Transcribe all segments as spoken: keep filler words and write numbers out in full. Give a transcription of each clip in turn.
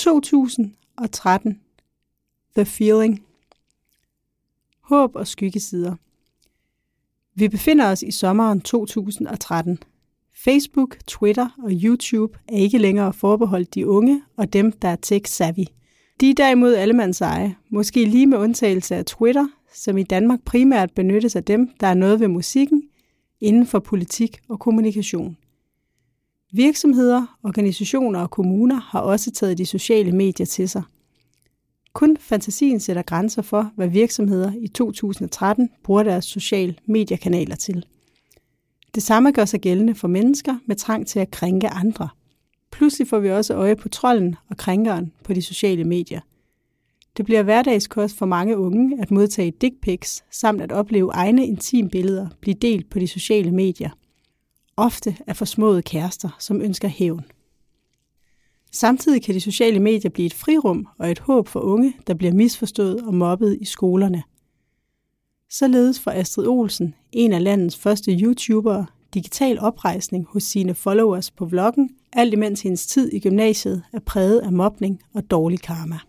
to tusind og tretten. The Feeling. Håb og skyggesider. Vi befinder os i sommeren to tusind og tretten. Facebook, Twitter og YouTube er ikke længere forbeholdt de unge og dem, der er tech-savvy. De er derimod allemands eje, måske lige med undtagelse af Twitter, som i Danmark primært benyttes af dem, der er noget ved musikken, inden for politik og kommunikation. Virksomheder, organisationer og kommuner har også taget de sociale medier til sig. Kun fantasien sætter grænser for, hvad virksomheder i to tusind og tretten bruger deres sociale mediekanaler til. Det samme gør sig gældende for mennesker med trang til at krænke andre. Pludselig får vi også øje på trolden og krænkeren på de sociale medier. Det bliver hverdagskost for mange unge at modtage dick pics, samt at opleve egne intimbilleder blive delt på de sociale medier. Ofte af forsmåede kærester, som ønsker hævn. Samtidig kan de sociale medier blive et frirum og et håb for unge, der bliver misforstået og mobbet i skolerne. Således får Astrid Olsen, en af landets første YouTubere, digital oprejsning hos sine followers på vloggen, alt imens hendes tid i gymnasiet er præget af mobning og dårlig karma.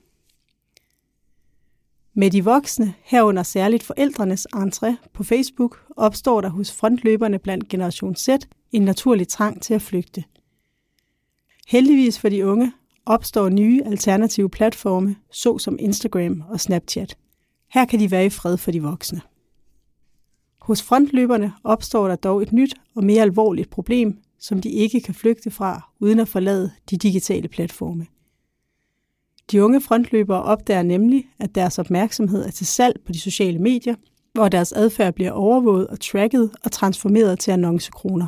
Med de voksne, herunder særligt forældrenes entré på Facebook, opstår der hos frontløberne blandt Generation Z en naturlig trang til at flygte. Heldigvis for de unge opstår nye alternative platforme, såsom Instagram og Snapchat. Her kan de være i fred for de voksne. Hos frontløberne opstår der dog et nyt og mere alvorligt problem, som de ikke kan flygte fra, uden at forlade de digitale platforme. De unge frontløbere opdager nemlig, at deres opmærksomhed er til salg på de sociale medier, hvor deres adfærd bliver overvåget og tracket og transformeret til annoncekroner.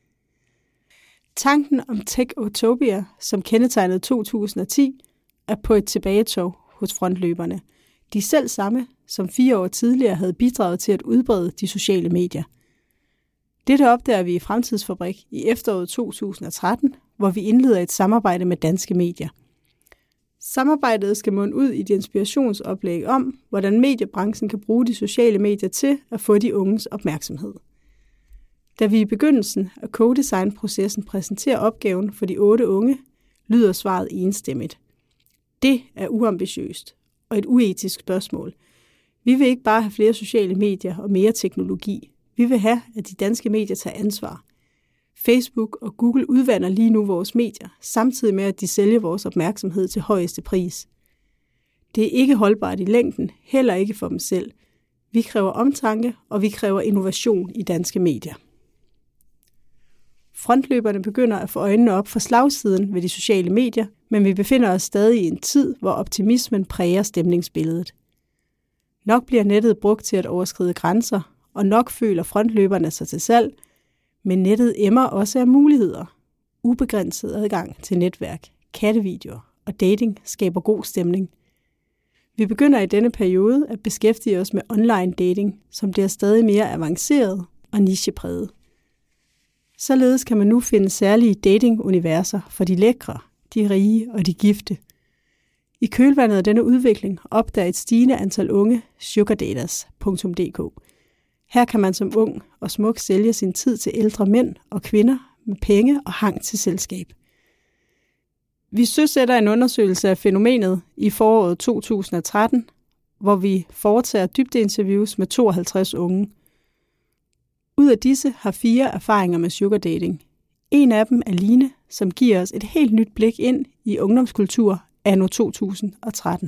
Tanken om tech-utopia, som kendetegnede to tusind og ti, er på et tilbagetog hos frontløberne. De selv samme, som fire år tidligere havde bidraget til at udbrede de sociale medier. Dette opdager vi i Fremtidsfabrik i efteråret to tusind og tretten, hvor vi indleder et samarbejde med danske medier. Samarbejdet skal munde ud i et inspirationsoplæg om, hvordan mediebranchen kan bruge de sociale medier til at få de unges opmærksomhed. Da vi i begyndelsen af co-design-processen præsenterer opgaven for de otte unge, lyder svaret enstemmigt. Det er uambitiøst og et uetisk spørgsmål. Vi vil ikke bare have flere sociale medier og mere teknologi. Vi vil have, at de danske medier tager ansvar. Facebook og Google udvander lige nu vores medier, samtidig med at de sælger vores opmærksomhed til højeste pris. Det er ikke holdbart i længden, heller ikke for dem selv. Vi kræver omtanke, og vi kræver innovation i danske medier. Frontløberne begynder at få øjnene op for slagsiden ved de sociale medier, men vi befinder os stadig i en tid, hvor optimismen præger stemningsbilledet. Nok bliver nettet brugt til at overskride grænser, og nok føler frontløberne sig til salg, men nettet emmer også af muligheder. Ubegrænset adgang til netværk, kattevideoer og dating skaber god stemning. Vi begynder i denne periode at beskæftige os med online dating, som bliver stadig mere avanceret og nichepræget. Således kan man nu finde særlige dating-universer for de lækre, de rige og de gifte. I kølvandet af denne udvikling opdager et stigende antal unge sugardaters punktum d k. Her kan man som ung og smuk sælge sin tid til ældre mænd og kvinder med penge og hang til selskab. Vi søsætter en undersøgelse af fænomenet i foråret to tusind og tretten, hvor vi foretager dybdeinterviews med tooghalvtreds unge. Ud af disse har fire erfaringer med sugardating. En af dem er Line, som giver os et helt nyt blik ind i ungdomskultur anno to tusind og tretten.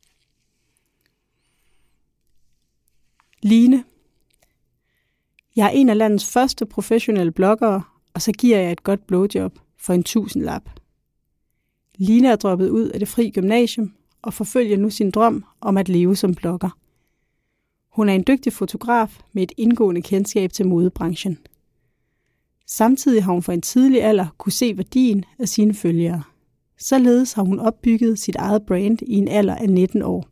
Line. Jeg er en af landets første professionelle bloggere, og så giver jeg et godt blowjob for en tusindlap. Line er droppet ud af det fri gymnasium og forfølger nu sin drøm om at leve som blogger. Hun er en dygtig fotograf med et indgående kendskab til modebranchen. Samtidig har hun for en tidlig alder kunne se værdien af sine følgere. Således har hun opbygget sit eget brand i en alder af nitten år.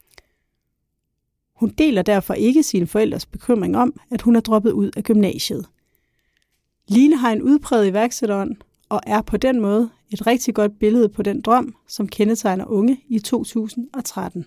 Hun deler derfor ikke sine forældres bekymring om, at hun er droppet ud af gymnasiet. Line har en udpræget iværksætterånd og er på den måde et rigtig godt billede på den drøm, som kendetegner unge i to tusind og tretten.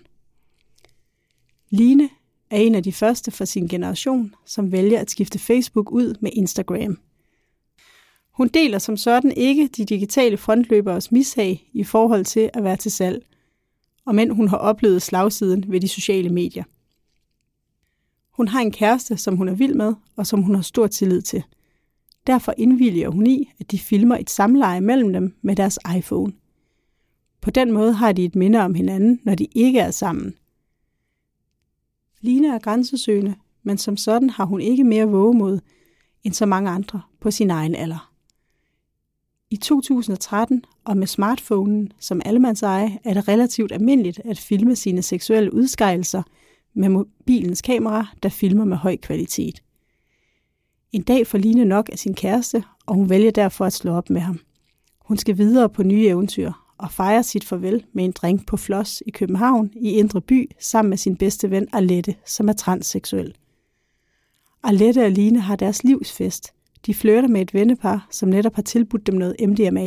Line er en af de første fra sin generation, som vælger at skifte Facebook ud med Instagram. Hun deler som sådan ikke de digitale frontløberes mishag i forhold til at være til salg, og men hun har oplevet slagsiden ved de sociale medier. Hun har en kæreste, som hun er vild med, og som hun har stor tillid til. Derfor indvilliger hun i, at de filmer et samleje mellem dem med deres iPhone. På den måde har de et minde om hinanden, når de ikke er sammen. Line er grænsesøgende, men som sådan har hun ikke mere vågemod end så mange andre på sin egen alder. I to tusind og tretten og med smartphonen som allemandseje er det relativt almindeligt at filme sine seksuelle udskejelser med mobilens kamera, der filmer med høj kvalitet. En dag får Line nok af sin kæreste, og hun vælger derfor at slå op med ham. Hun skal videre på nye eventyr og fejrer sit farvel med en drink på Floss i København i Indre By sammen med sin bedste ven Arlette, som er transseksuel. Arlette og Line har deres livsfest. De flirter med et vennepar, som netop har tilbudt dem noget M D M A.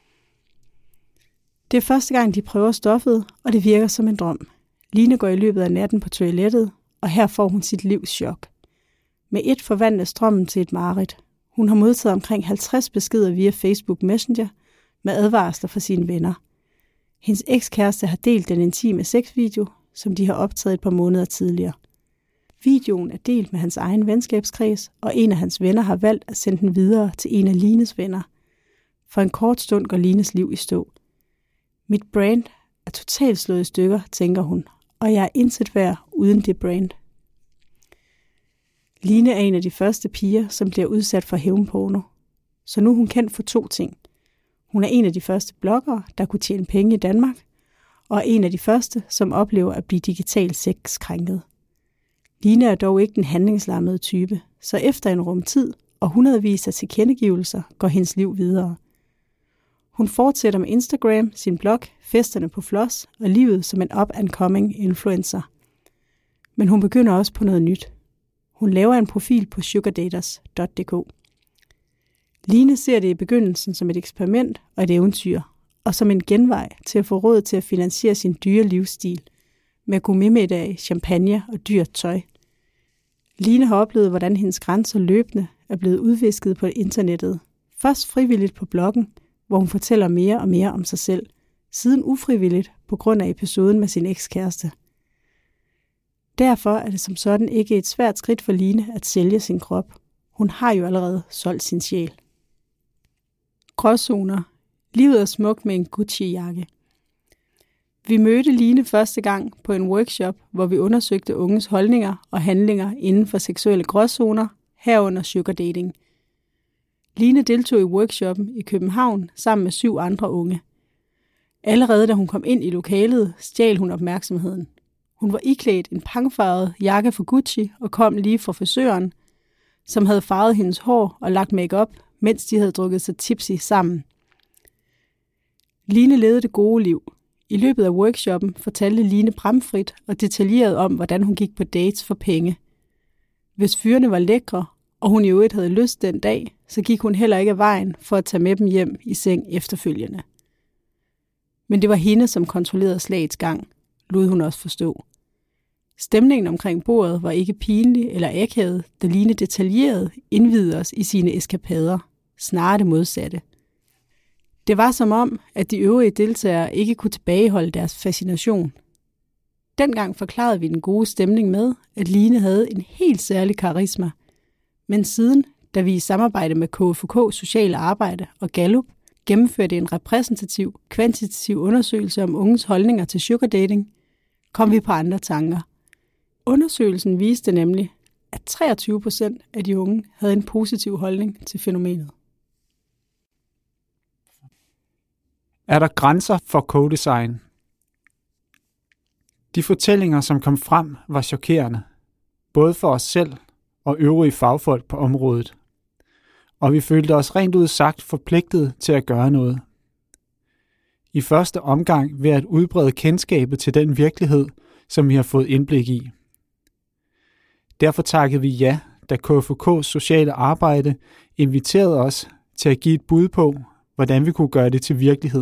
Det er første gang, de prøver stoffet, og det virker som en drøm. Line går i løbet af natten på toilettet, og her får hun sit livs chok. Med et forvandles drømmen til et mareridt. Hun har modtaget omkring halvtreds beskeder via Facebook Messenger med advarsler fra sine venner. Hendes ekskæreste har delt den intime sexvideo, som de har optaget et par måneder tidligere. Videoen er delt med hans egen venskabskreds, og en af hans venner har valgt at sende den videre til en af Lines venner. For en kort stund går Lines liv i stå. Mit brand er totalt slået i stykker, tænker hun, og jeg er intet værd uden det brand. Line er en af de første piger, som bliver udsat for hævnporno. Så nu er hun kendt for to ting. Hun er en af de første bloggere, der kunne tjene penge i Danmark, og en af de første, som oplever at blive digitalt sexkrænket. Line er dog ikke den handlingslammede type, så efter en rum tid og hundredvis af tilkendegivelser går hendes liv videre. Hun fortsætter med Instagram, sin blog, festerne på Floss og livet som en up-and-coming influencer. Men hun begynder også på noget nyt. Hun laver en profil på sugardaters punktum d k. Line ser det i begyndelsen som et eksperiment og et eventyr, og som en genvej til at få råd til at finansiere sin dyre livsstil, med gourmetmiddag, champagne og dyrt tøj. Line har oplevet, hvordan hendes grænser løbende er blevet udvisket på internettet. Først frivilligt på bloggen, hvor hun fortæller mere og mere om sig selv, siden ufrivilligt på grund af episoden med sin ekskæreste. Derfor er det som sådan ikke et svært skridt for Line at sælge sin krop. Hun har jo allerede solgt sin sjæl. Gråzoner. Livet er smukt med en Gucci-jakke. Vi mødte Line første gang på en workshop, hvor vi undersøgte unges holdninger og handlinger inden for seksuelle gråzoner, herunder sugardating. Line deltog i workshoppen i København sammen med syv andre unge. Allerede da hun kom ind i lokalet, stjal hun opmærksomheden. Hun var iklædt en pangfarvet jakke fra Gucci og kom lige fra frisøren, som havde farvet hendes hår og lagt make-up, mens de havde drukket sig tipsy sammen. Line levede det gode liv. I løbet af workshoppen fortalte Line bramfrit og detaljeret om, hvordan hun gik på dates for penge. Hvis fyrene var lækre, og hun i øvrigt havde lyst den dag, så gik hun heller ikke af vejen for at tage med dem hjem i seng efterfølgende. Men det var hende, som kontrollerede slagets gang, lod hun også forstå. Stemningen omkring bordet var ikke pinlig eller akavet, da Line detaljeret indvidede os i sine eskapader, snarere det modsatte. Det var som om, at de øvrige deltagere ikke kunne tilbageholde deres fascination. Dengang forklarede vi den gode stemning med, at Line havde en helt særlig karisma. Men siden, da vi i samarbejde med K F U K Sociale Arbejde og Gallup gennemførte en repræsentativ, kvantitativ undersøgelse om unges holdninger til sugardating, kom vi på andre tanker. Undersøgelsen viste nemlig, at treogtyve procent af de unge havde en positiv holdning til fænomenet. Er der grænser for co-design? De fortællinger, som kom frem, var chokerende, både for os selv og øvrige fagfolk på området. Og vi følte os rent ud sagt forpligtet til at gøre noget. I første omgang ved at udbrede kendskabet til den virkelighed, som vi har fået indblik i. Derfor takkede vi ja, da K F U K's Sociale Arbejde inviterede os til at give et bud på, hvordan vi kunne gøre det til virkelighed.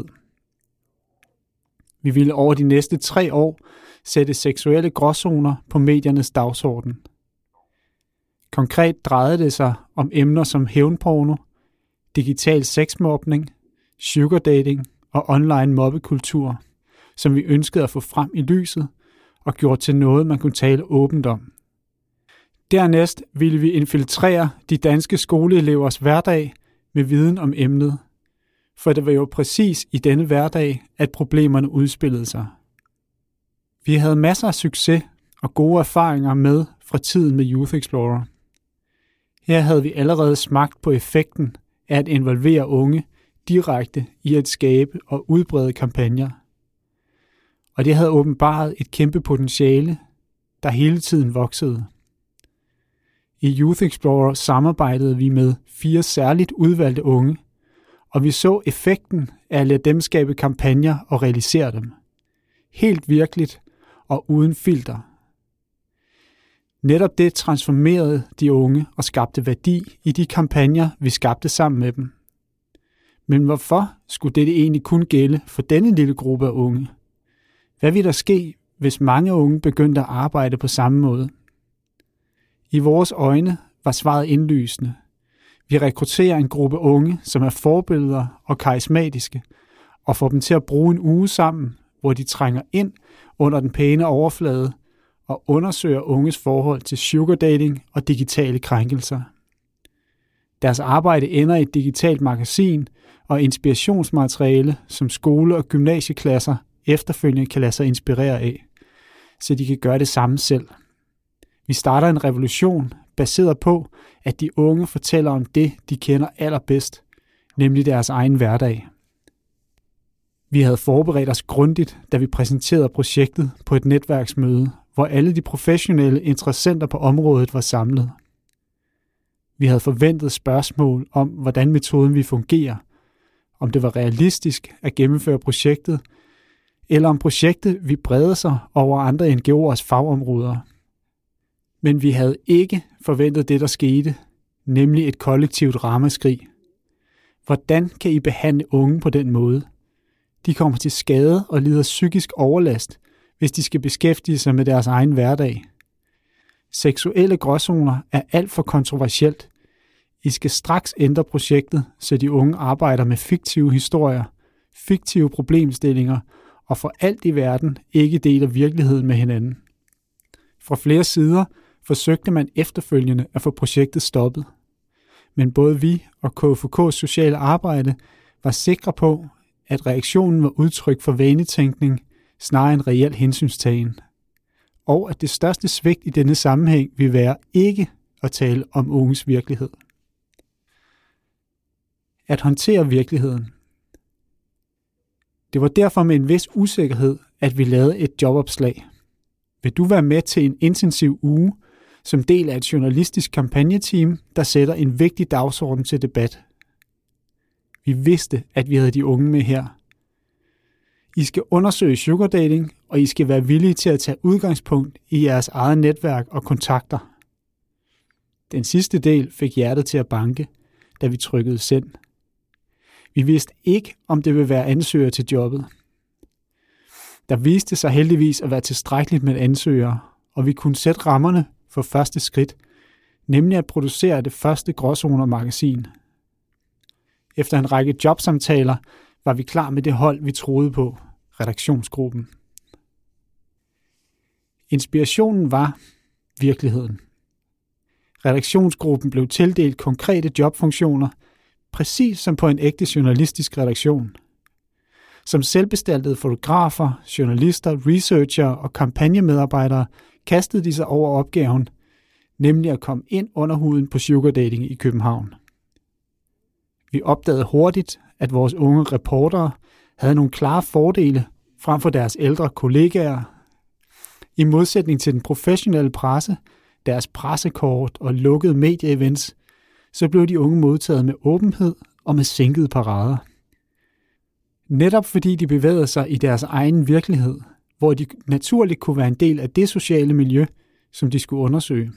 Vi ville over de næste tre år sætte seksuelle gråzoner på mediernes dagsorden. Konkret drejede det sig om emner som hævnporno, digital sexmobning, sugar dating og online mobbekultur, som vi ønskede at få frem i lyset og gjort til noget, man kunne tale åbent om. Dernæst ville vi infiltrere de danske skoleelevers hverdag med viden om emnet, for det var jo præcis i denne hverdag, at problemerne udspillede sig. Vi havde masser af succes og gode erfaringer med fra tiden med Youth Explorer. Her havde vi allerede smagt på effekten af at involvere unge direkte i at skabe og udbrede kampagner. Og det havde åbenbaret et kæmpe potentiale, der hele tiden voksede. I Youth Explorer samarbejdede vi med fire særligt udvalgte unge, og vi så effekten af at lade dem skabe kampagner og realisere dem. Helt virkeligt og uden filter. Netop det transformerede de unge og skabte værdi i de kampagner, vi skabte sammen med dem. Men hvorfor skulle dette egentlig kun gælde for denne lille gruppe af unge? Hvad ville der ske, hvis mange unge begyndte at arbejde på samme måde? I vores øjne var svaret indlysende. Vi rekrutterer en gruppe unge, som er forbilleder og karismatiske, og får dem til at bruge en uge sammen, hvor de trænger ind under den pæne overflade og undersøger unges forhold til sugar dating og digitale krænkelser. Deres arbejde ender i et digitalt magasin og inspirationsmateriale, som skole- og gymnasieklasser efterfølgende kan lade sig inspirere af, så de kan gøre det samme selv. Vi starter en revolution baseret på, at de unge fortæller om det, de kender allerbedst, nemlig deres egen hverdag. Vi havde forberedt os grundigt, da vi præsenterede projektet på et netværksmøde, hvor alle de professionelle interessenter på området var samlet. Vi havde forventet spørgsmål om, hvordan metoden ville fungere, om det var realistisk at gennemføre projektet, eller om projektet ville brede sig over andre N G O'ers fagområder. Men vi havde ikke forventet det, der skete, nemlig et kollektivt ramaskrig. Hvordan kan I behandle unge på den måde? De kommer til skade og lider psykisk overlast, hvis de skal beskæftige sig med deres egen hverdag. Seksuelle gråzoner er alt for kontroversielt. I skal straks ændre projektet, så de unge arbejder med fiktive historier, fiktive problemstillinger og for alt i verden ikke deler virkeligheden med hinanden. Fra flere sider forsøgte man efterfølgende at få projektet stoppet. Men både vi og K F K's sociale arbejde var sikre på, at reaktionen var udtryk for vanetænkning snarere end reel hensynstagen, og at det største svigt i denne sammenhæng vil være ikke at tale om unges virkelighed. At håndtere virkeligheden. Det var derfor med en vis usikkerhed, at vi lavede et jobopslag. Vil du være med til en intensiv uge som del af et journalistisk kampagneteam, der sætter en vigtig dagsorden til debat? Vi vidste, at vi havde de unge med her. I skal undersøge sugar dating, og I skal være villige til at tage udgangspunkt i jeres eget netværk og kontakter. Den sidste del fik hjertet til at banke, da vi trykkede send. Vi vidste ikke, om det ville være ansøgere til jobbet. Der viste sig heldigvis at være tilstrækkeligt med ansøgere, og vi kunne sætte rammerne for første skridt, nemlig at producere det første Gråzoner-magasin. Efter en række jobsamtaler var vi klar med det hold, vi troede på, redaktionsgruppen. Inspirationen var virkeligheden. Redaktionsgruppen blev tildelt konkrete jobfunktioner, præcis som på en ægte journalistisk redaktion. Som selvbestaltede fotografer, journalister, researcher og kampagnemedarbejdere kastede de sig over opgaven, nemlig at komme ind under huden på sugar dating i København. Vi opdagede hurtigt, at vores unge reportere havde nogle klare fordele frem for deres ældre kollegaer. I modsætning til den professionelle presse, deres pressekort og lukkede medieevents, så blev de unge modtaget med åbenhed og med sænkede parader. Netop fordi de bevægede sig i deres egen virkelighed, hvor de naturligt kunne være en del af det sociale miljø, som de skulle undersøge.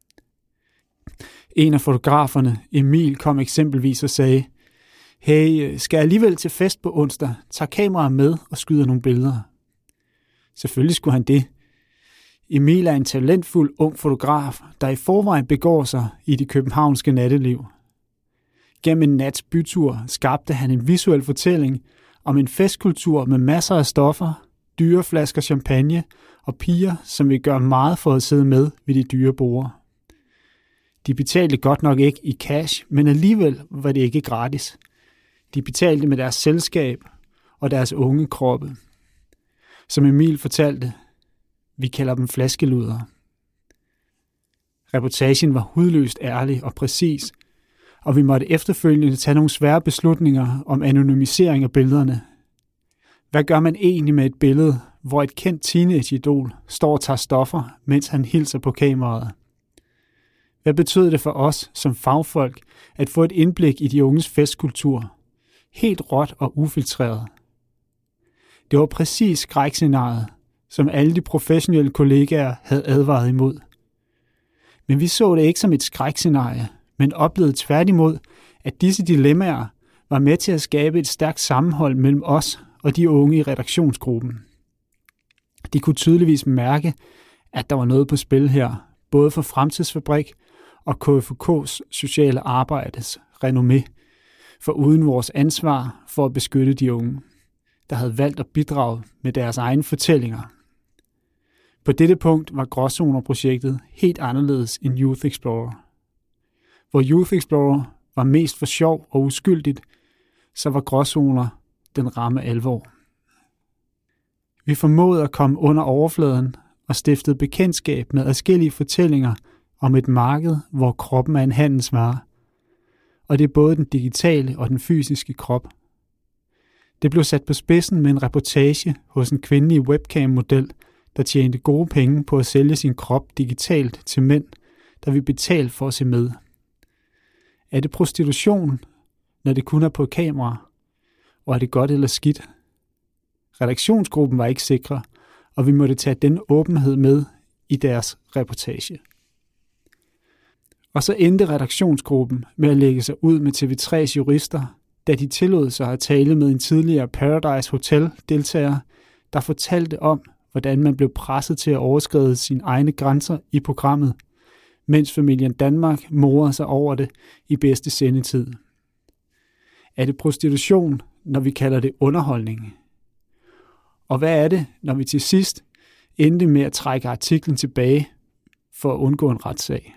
En af fotograferne, Emil, kom eksempelvis og sagde, hey, skal jeg alligevel til fest på onsdag, tager kameraet med og skyder nogle billeder. Selvfølgelig skulle han det. Emil er en talentfuld ung fotograf, der i forvejen begår sig i det københavnske natteliv. Gennem en nats bytur skabte han en visuel fortælling om en festkultur med masser af stoffer, dyre flasker champagne og piger, som vil gøre meget for at sidde med ved de dyre borde. De betalte godt nok ikke i cash, men alligevel var det ikke gratis. De betalte med deres selskab og deres unge kroppe. Som Emil fortalte, vi kalder dem flaskeludere. Reportagen var hudløst ærlig og præcis, og vi måtte efterfølgende tage nogle svære beslutninger om anonymisering af billederne. Hvad gør man egentlig med et billede, hvor et kendt teenage-idol står og tager stoffer, mens han hilser på kameraet? Hvad betød det for os som fagfolk at få et indblik i de unges festkultur? Helt råt og ufiltreret. Det var præcis skrækscenariet, som alle de professionelle kollegaer havde advaret imod. Men vi så det ikke som et skrækscenarie, men oplevede tværtimod, at disse dilemmaer var med til at skabe et stærkt sammenhold mellem os og de unge i redaktionsgruppen. De kunne tydeligvis mærke, at der var noget på spil her, både for Fremtidsfabrik og K F U K's sociale arbejdes renommé, for uden vores ansvar for at beskytte de unge, der havde valgt at bidrage med deres egne fortællinger. På dette punkt var Gråzoner-projektet helt anderledes end Youth Explorer. Hvor Youth Explorer var mest for sjov og uskyldigt, så var Gråzoner den ramme alvor. Vi formåede at komme under overfladen og stiftede bekendtskab med adskillige fortællinger om et marked, hvor kroppen er en handelsvare, og det er både den digitale og den fysiske krop. Det blev sat på spidsen med en reportage hos en kvindelig webcam-model, der tjente gode penge på at sælge sin krop digitalt til mænd, der vil betale for at se med. Er det prostitution, når det kun er på kamera? Og er det godt eller skidt? Redaktionsgruppen var ikke sikre, og vi måtte tage den åbenhed med i deres reportage. Og så endte redaktionsgruppen med at lægge sig ud med T V tre's jurister, da de tillod sig at tale med en tidligere Paradise Hotel-deltager, der fortalte om, hvordan man blev presset til at overskride sine egne grænser i programmet, mens familien Danmark morede sig over det i bedste sendetid. Er det prostitution, når vi kalder det underholdning? Og hvad er det, når vi til sidst endte med at trække artiklen tilbage for at undgå en retssag?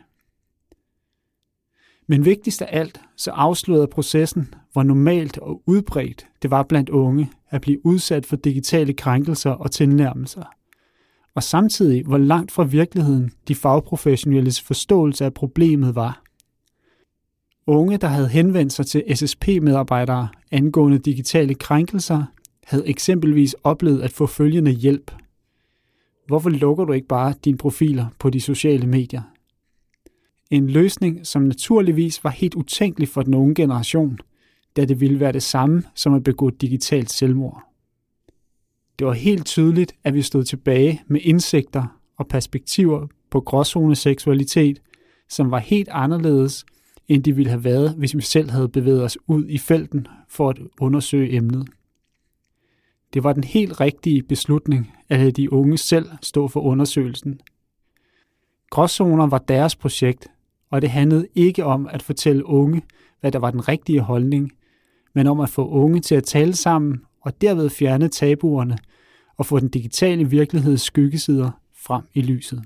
Men vigtigst af alt, så afslørede processen, hvor normalt og udbredt det var blandt unge at blive udsat for digitale krænkelser og tilnærmelser. Og samtidig, hvor langt fra virkeligheden de fagprofessionelles forståelse af problemet var. Unge, der havde henvendt sig til S S P-medarbejdere angående digitale krænkelser, havde eksempelvis oplevet at få følgende hjælp. Hvorfor lukker du ikke bare dine profiler på de sociale medier? En løsning, som naturligvis var helt utænkelig for den unge generation, da det ville være det samme som at begå digitalt selvmord. Det var helt tydeligt, at vi stod tilbage med indsigter og perspektiver på gråzoneseksualitet, som var helt anderledes, end de ville have været, hvis vi selv havde bevæget os ud i felten for at undersøge emnet. Det var den helt rigtige beslutning at lade de unge selv stå for undersøgelsen. Gråzoner var deres projekt, og det handlede ikke om at fortælle unge, hvad der var den rigtige holdning, men om at få unge til at tale sammen og derved fjerne tabuerne og få den digitale virkeligheds skyggesider frem i lyset.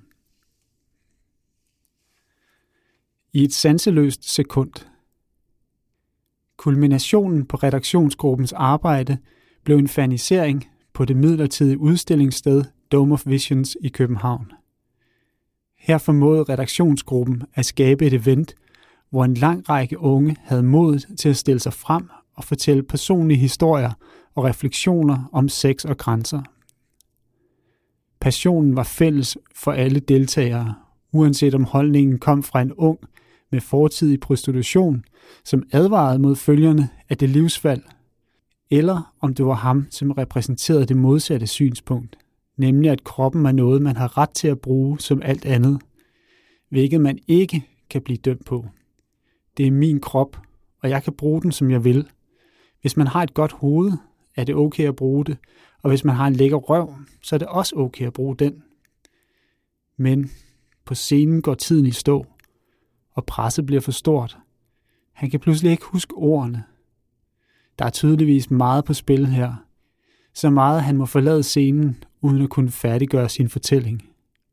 I et sanseløst sekund. Kulminationen på redaktionsgruppens arbejde blev en fernisering på det midlertidige udstillingssted Dome of Visions i København. Her formåede redaktionsgruppen at skabe et event, hvor en lang række unge havde modet til at stille sig frem og fortælle personlige historier og refleksioner om sex og grænser. Passionen var fælles for alle deltagere, uanset om holdningen kom fra en ung med fortid i prostitution, som advarede mod følgerne af det livsfald, eller om det var ham, som repræsenterede det modsatte synspunkt, nemlig at kroppen er noget, man har ret til at bruge som alt andet, hvilket man ikke kan blive dømt på. Det er min krop, og jeg kan bruge den, som jeg vil. Hvis man har et godt hoved, er det okay at bruge det, og hvis man har en lækker røv, så er det også okay at bruge den. Men på scenen går tiden i stå, og presset bliver for stort. Han kan pludselig ikke huske ordene. Der er tydeligvis meget på spil her. Så meget, at han må forlade scenen, uden at kunne færdiggøre sin fortælling.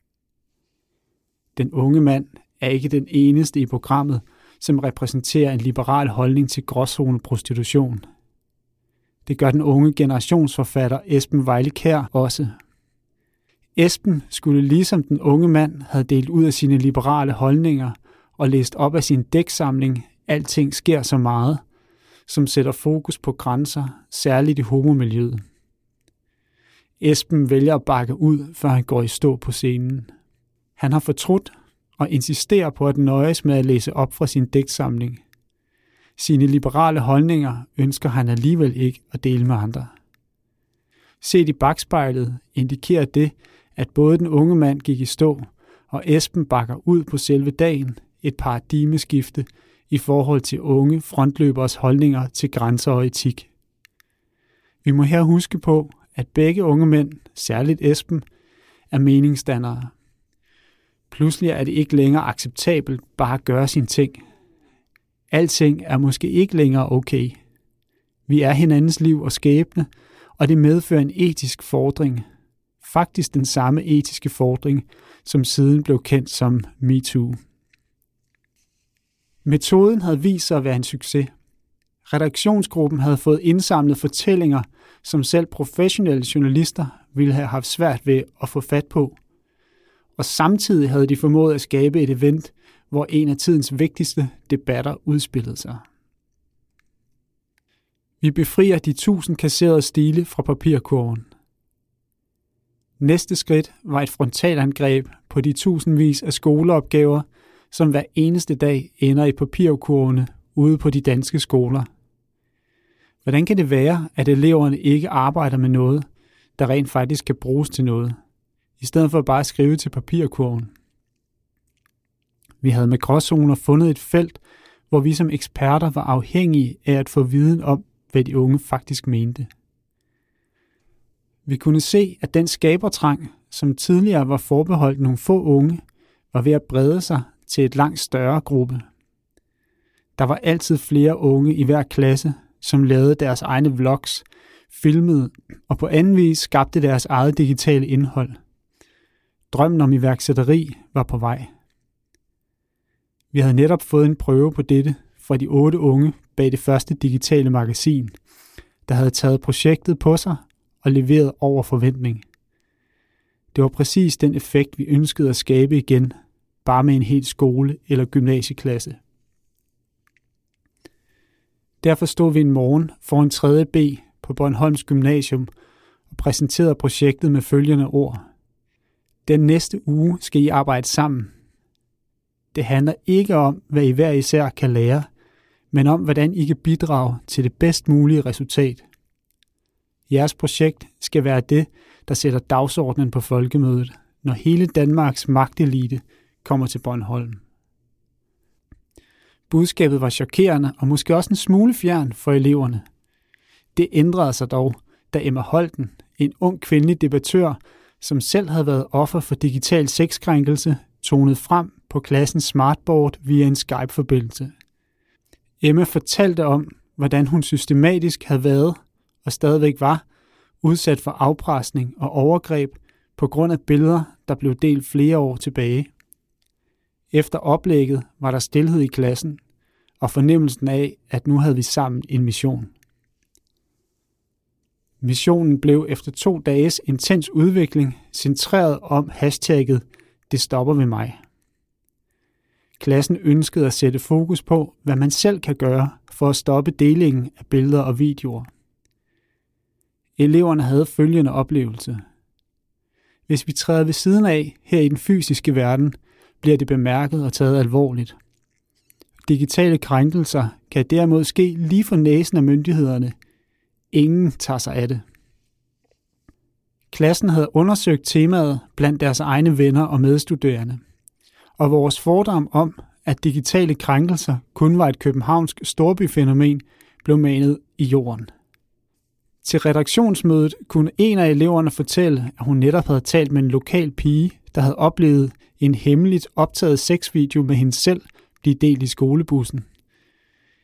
Den unge mand er ikke den eneste i programmet, som repræsenterer en liberal holdning til gråzoneprostitution. Det gør den unge generationsforfatter Esben Vejle Kjær også. Esben skulle ligesom den unge mand havde delt ud af sine liberale holdninger og læst op af sin dæksamling Alting sker så meget, som sætter fokus på grænser, særligt i homomiljøet. Esben vælger at bakke ud, før han går i stå på scenen. Han har fortrudt og insisterer på at nøjes med at læse op fra sin dæksamling. Sine liberale holdninger ønsker han alligevel ikke at dele med andre. Set i bakspejlet indikerer det, at både den unge mand gik i stå, og Esben bakker ud på selve dagen, et paradigmeskifte i forhold til unge frontløberes holdninger til grænser og etik. Vi må her huske på, at begge unge mænd, særligt Esben, er meningsdannere. Pludselig er det ikke længere acceptabelt bare at gøre sine ting. Alting er måske ikke længere okay. Vi er hinandens liv og skæbne, og det medfører en etisk fordring. Faktisk den samme etiske fordring, som siden blev kendt som MeToo. Metoden havde vist sig at være en succes. Redaktionsgruppen havde fået indsamlet fortællinger, som selv professionelle journalister ville have haft svært ved at få fat på. Og samtidig havde de formået at skabe et event, hvor en af tidens vigtigste debatter udspillede sig. Vi befrier de tusind kasserede stile fra papirkurven. Næste skridt var et frontalangreb på de tusindvis af skoleopgaver, som hver eneste dag ender i papirkurvene ude på de danske skoler. Hvordan kan det være, at eleverne ikke arbejder med noget, der rent faktisk kan bruges til noget, i stedet for bare at skrive til papirkurven? Vi havde med gråzoner fundet et felt, hvor vi som eksperter var afhængige af at få viden om, hvad de unge faktisk mente. Vi kunne se, at den skabertrang, som tidligere var forbeholdt nogle få unge, var ved at brede sig til et langt større gruppe. Der var altid flere unge i hver klasse, som lavede deres egne vlogs, filmede og på anden vis skabte deres eget digitale indhold. Drømmen om iværksætteri var på vej. Vi havde netop fået en prøve på dette fra de otte unge bag det første digitale magasin, der havde taget projektet på sig og leveret over forventning. Det var præcis den effekt, vi ønskede at skabe igen, bare med en hel skole- eller gymnasieklasse. Derfor stod vi en morgen foran tredje B på Bornholms Gymnasium og præsenterede projektet med følgende ord. Den næste uge skal I arbejde sammen. Det handler ikke om, hvad I hver især kan lære, men om, hvordan I kan bidrage til det bedst mulige resultat. Jeres projekt skal være det, der sætter dagsordenen på folkemødet, når hele Danmarks magtelite kommer til Bornholm. Budskabet var chokerende og måske også en smule fjern for eleverne. Det ændrede sig dog, da Emma Holten, en ung kvindelig debattør, som selv havde været offer for digital sexkrænkelse, tonede frem på klassens smartboard via en Skype-forbindelse. Emma fortalte om, hvordan hun systematisk havde været og stadigvæk var udsat for afpresning og overgreb på grund af billeder, der blev delt flere år tilbage. Efter oplægget var der stilhed i klassen og fornemmelsen af, at nu havde vi sammen en mission. Missionen blev efter to dages intens udvikling centreret om hashtagget Det stopper ved mig. Klassen ønskede at sætte fokus på, hvad man selv kan gøre for at stoppe delingen af billeder og videoer. Eleverne havde følgende oplevelse. Hvis vi træder ved siden af her i den fysiske verden, bliver det bemærket og taget alvorligt. Digitale krænkelser kan derimod ske lige for næsen af myndighederne. Ingen tager sig af det. Klassen havde undersøgt temaet blandt deres egne venner og medstuderende, og vores fordom om, at digitale krænkelser kun var et københavnsk storbyfænomen, blev manet i jorden. Til redaktionsmødet kunne en af eleverne fortælle, at hun netop havde talt med en lokal pige, der havde oplevet en hemmeligt optaget sexvideo med hende selv blive delt i skolebussen.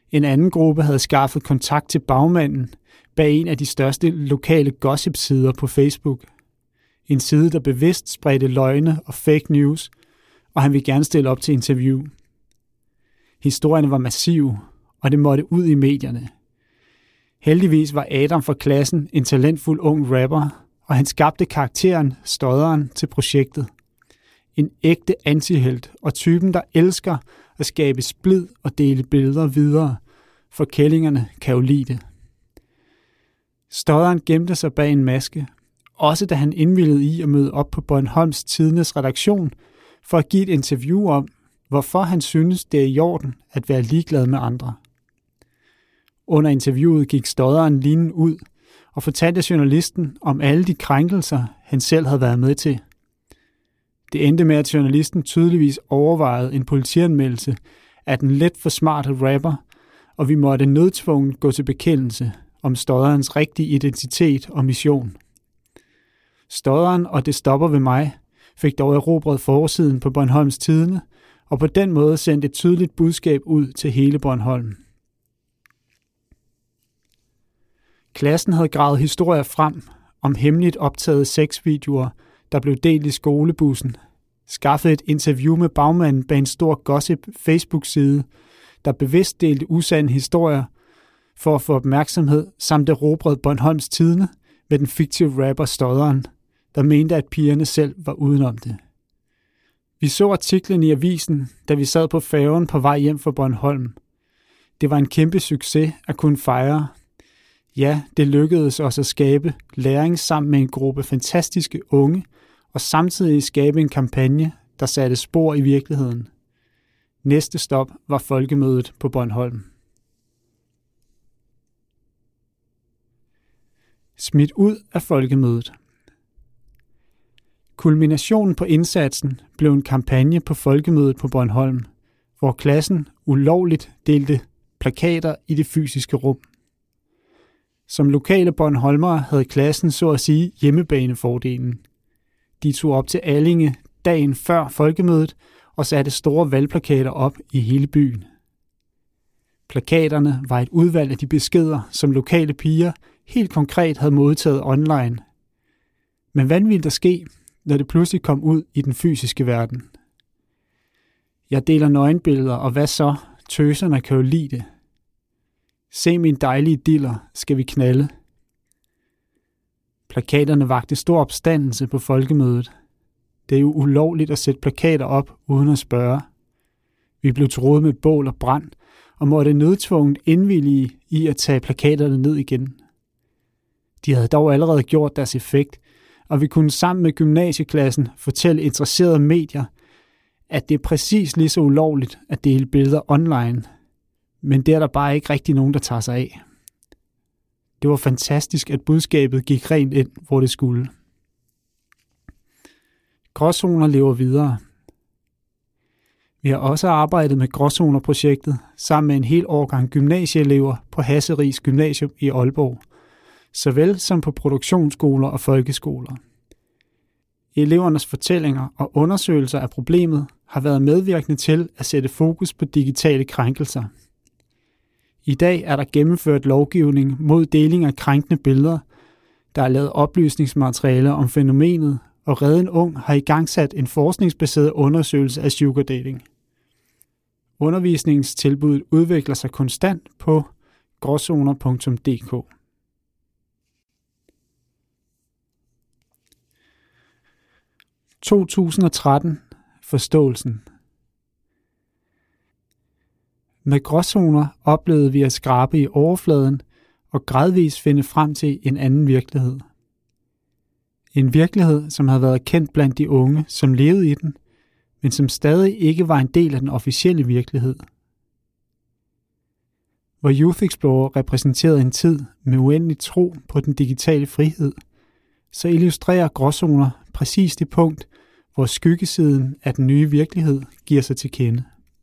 En anden gruppe havde skaffet kontakt til bagmanden bag en af de største lokale gossip-sider på Facebook. En side, der bevidst spredte løgne og fake news, og han ville gerne stille op til interview. Historierne var massive, og det måtte ud i medierne. Heldigvis var Adam fra klassen en talentfuld ung rapper, og han skabte karakteren Stodderen til projektet. En ægte antihelt og typen, der elsker at skabe splid og dele billeder videre, for kællingerne kan jo lide det. Stodderen gemte sig bag en maske, også da han indvilligede i at møde op på Bornholms Tidendes redaktion for at give et interview om, hvorfor han synes, det er i orden at være ligeglad med andre. Under interviewet gik Stodderen linen ud og fortalte journalisten om alle de krænkelser, han selv havde været med til. Det endte med, at journalisten tydeligvis overvejede en politianmeldelse af den lidt for smarte rapper, og vi måtte nødtvunget gå til bekendelse om Stodderens rigtige identitet og mission. Stodderen og Det stopper ved mig fik dog erobret forsiden på Bornholms Tidende, og på den måde sendt et tydeligt budskab ud til hele Bornholm. Klassen havde gravet historier frem om hemmeligt optagede sexvideoer, der blev delt i skolebussen, skaffet et interview med bagmanden bag en stor gossip Facebook-side, der bevidst delte usande historier for at få opmærksomhed, samt erobret Bornholms Tidende med den fiktive rapper Stodderen, der mente, at pigerne selv var udenom det. Vi så artiklen i avisen, da vi sad på færgen på vej hjem fra Bornholm. Det var en kæmpe succes at kunne fejre. Ja, det lykkedes os at skabe læring sammen med en gruppe fantastiske unge, og samtidig skabe en kampagne, der satte spor i virkeligheden. Næste stop var folkemødet på Bornholm. Smidt ud af folkemødet. Kulminationen på indsatsen blev en kampagne på folkemødet på Bornholm, hvor klassen ulovligt delte plakater i det fysiske rum. Som lokale bornholmere havde klassen så at sige hjemmebanefordelen. De tog op til Allinge dagen før folkemødet og satte store valgplakater op i hele byen. Plakaterne var et udvalg af de beskeder, som lokale piger helt konkret havde modtaget online. Men hvad ville der ske, når det pludselig kom ud i den fysiske verden? Jeg deler nøgenbilleder, og hvad så? Tøserne kan jo lide det. Se min dejlige diller, skal vi knalde. Plakaterne vakte stor opstandelse på folkemødet. Det er jo ulovligt at sætte plakater op uden at spørge. Vi blev truet med bål og brand, og måtte nødtvunget indvillige i at tage plakaterne ned igen. De havde dog allerede gjort deres effekt, og vi kunne sammen med gymnasieklassen fortælle interesserede medier, at det er præcis lige så ulovligt at dele billeder online, men det er der bare ikke rigtig nogen, der tager sig af. Det var fantastisk, at budskabet gik rent ind, hvor det skulle. Gråzoner lever videre. Vi har også arbejdet med Gråzoner-projektet sammen med en hel årgang gymnasieelever på Hasseris Gymnasium i Aalborg, såvel som på produktionsskoler og folkeskoler. Elevernes fortællinger og undersøgelser af problemet har været medvirkende til at sætte fokus på digitale krænkelser. I dag er der gennemført lovgivning mod deling af krænkende billeder, der er lavet oplysningsmaterialer om fænomenet, og Redden Ung har igangsat en forskningsbaseret undersøgelse af sugardating. Undervisningstilbuddet udvikler sig konstant på gråzoner punktum d k. to tusind og tretten. Forståelsen. Med gråzoner oplevede vi at skrabe i overfladen og gradvist finde frem til en anden virkelighed. En virkelighed, som havde været kendt blandt de unge, som levede i den, men som stadig ikke var en del af den officielle virkelighed. Hvor Youth Explorer repræsenterede en tid med uendelig tro på den digitale frihed, så illustrerer gråzoner præcis det punkt, hvor skyggesiden af den nye virkelighed giver sig til kende.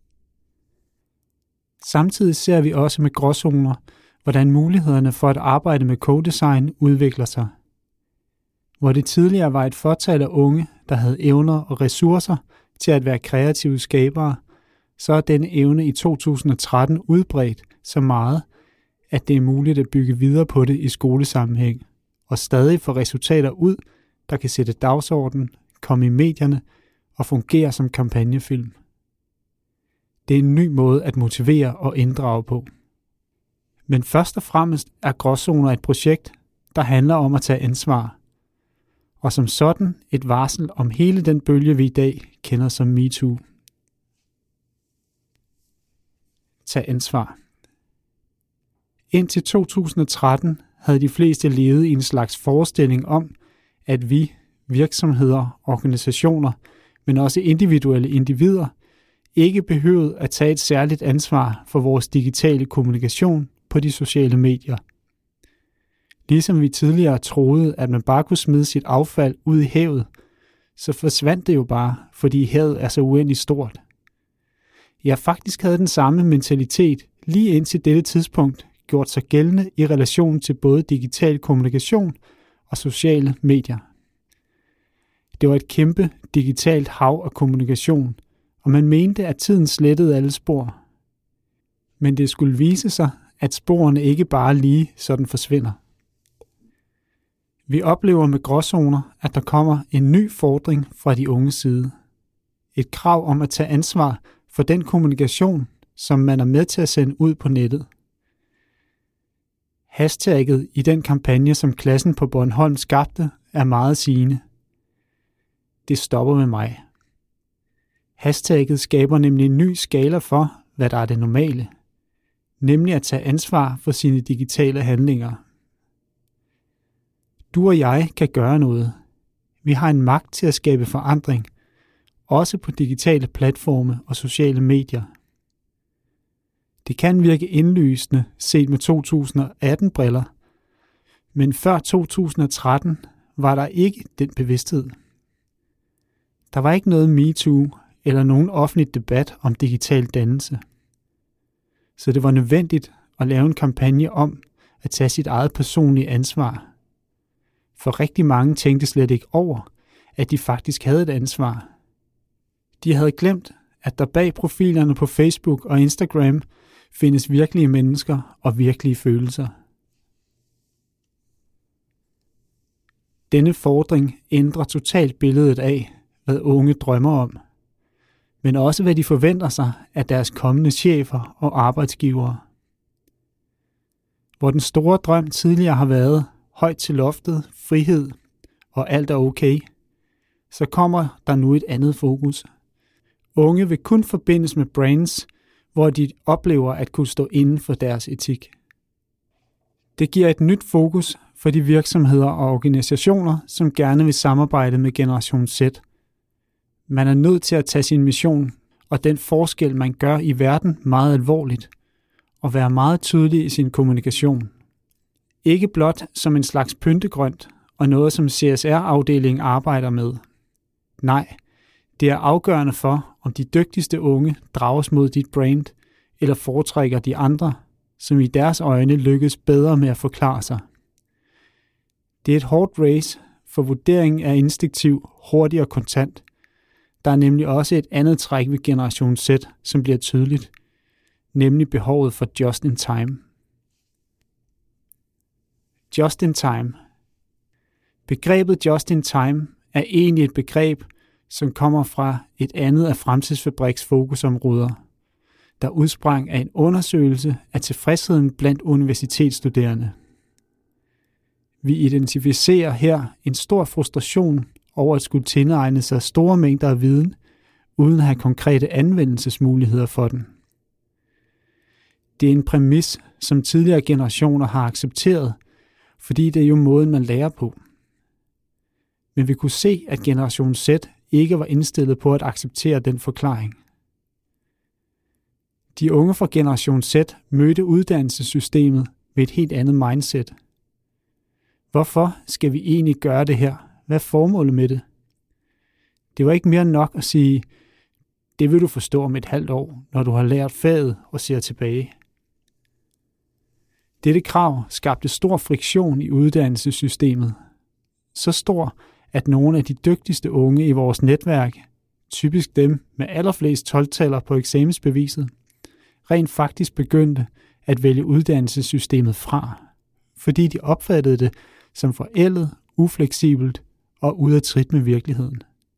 Samtidig ser vi også med gråzoner, hvordan mulighederne for at arbejde med codesign udvikler sig. Hvor det tidligere var et fåtal af unge, der havde evner og ressourcer til at være kreative skabere, så er denne evne i to tusind og tretten udbredt så meget, at det er muligt at bygge videre på det i skolesammenhæng, og stadig få resultater ud, der kan sætte dagsordenen, komme i medierne og fungere som kampagnefilm. Det er en ny måde at motivere og inddrage på. Men først og fremmest er Gråzoner et projekt, der handler om at tage ansvar, og som sådan et varsel om hele den bølge, vi i dag kender som MeToo. Tag ansvar. Indtil to tusind og tretten havde de fleste levet i en slags forestilling om, at vi, virksomheder, organisationer, men også individuelle individer, ikke behøvede at tage et særligt ansvar for vores digitale kommunikation på de sociale medier. Ligesom vi tidligere troede, at man bare kunne smide sit affald ud i havet, så forsvandt det jo bare, fordi havet er så uendeligt stort. Jeg faktisk havde den samme mentalitet lige indtil dette tidspunkt gjort sig gældende i relation til både digital kommunikation og sociale medier. Det var et kæmpe digitalt hav af kommunikation, og man mente, at tiden slettede alle spor. Men det skulle vise sig, at sporene ikke bare lige sådan forsvinder. Vi oplever med Gråzoner, at der kommer en ny fordring fra de unges side. Et krav om at tage ansvar for den kommunikation, som man er med til at sende ud på nettet. Hashtagget i den kampagne, som klassen på Bornholm skabte, er meget sigende. Det stopper med mig. Hashtagget skaber nemlig en ny skala for, hvad der er det normale. Nemlig at tage ansvar for sine digitale handlinger. Du og jeg kan gøre noget. Vi har en magt til at skabe forandring, også på digitale platforme og sociale medier. Det kan virke indlysende set med to tusind og atten-briller, men før to tusind og tretten var der ikke den bevidsthed. Der var ikke noget MeToo eller nogen offentlig debat om digital dannelse. Så det var nødvendigt at lave en kampagne om at tage sit eget personlige ansvar. For rigtig mange tænkte slet ikke over, at de faktisk havde et ansvar. De havde glemt, at der bag profilerne på Facebook og Instagram findes virkelige mennesker og virkelige følelser. Denne fordring ændrer totalt billedet af, hvad unge drømmer om, men også hvad de forventer sig af deres kommende chefer og arbejdsgivere. Hvor den store drøm tidligere har været højt til loftet, frihed og alt er okay, så kommer der nu et andet fokus. Unge vil kun forbindes med brands, hvor de oplever at kunne stå inden for deres etik. Det giver et nyt fokus for de virksomheder og organisationer, som gerne vil samarbejde med Generation Z. Man er nødt til at tage sin mission og den forskel, man gør i verden, meget alvorligt, og være meget tydelig i sin kommunikation. Ikke blot som en slags pyntegrønt og noget, som C S R-afdelingen arbejder med. Nej, det er afgørende for, om de dygtigste unge drages mod dit brand, eller foretrækker de andre, som i deres øjne lykkes bedre med at forklare sig. Det er et hårdt race, for vurderingen er instinktiv, hurtig og kontant. Der er nemlig også et andet træk ved Generation Z, som bliver tydeligt, nemlig behovet for just in time. Just in time. Begrebet just in time er egentlig et begreb, som kommer fra et andet af Fremtidsfabriks fokusområder, der udsprang af en undersøgelse af tilfredsheden blandt universitetsstuderende. Vi identificerer her en stor frustration over at skulle tilegne sig store mængder af viden, uden at have konkrete anvendelsesmuligheder for den. Det er en præmis, som tidligere generationer har accepteret, fordi det er jo måden, man lærer på. Men vi kunne se, at Generation Z ikke var indstillet på at acceptere den forklaring. De unge fra Generation Z mødte uddannelsessystemet med et helt andet mindset. Hvorfor skal vi egentlig gøre det her? Hvad er formålet med det? Det var ikke mere nok at sige, det vil du forstå om et halvt år, når du har lært faget og ser tilbage. Dette krav skabte stor friktion i uddannelsessystemet. Så stor, at nogle af de dygtigste unge i vores netværk typisk dem med allerflest tolv-taller på eksamensbeviset, rent faktisk begyndte at vælge uddannelsessystemet fra, fordi de opfattede det som forældet, ufleksibelt og ude af trit med virkeligheden.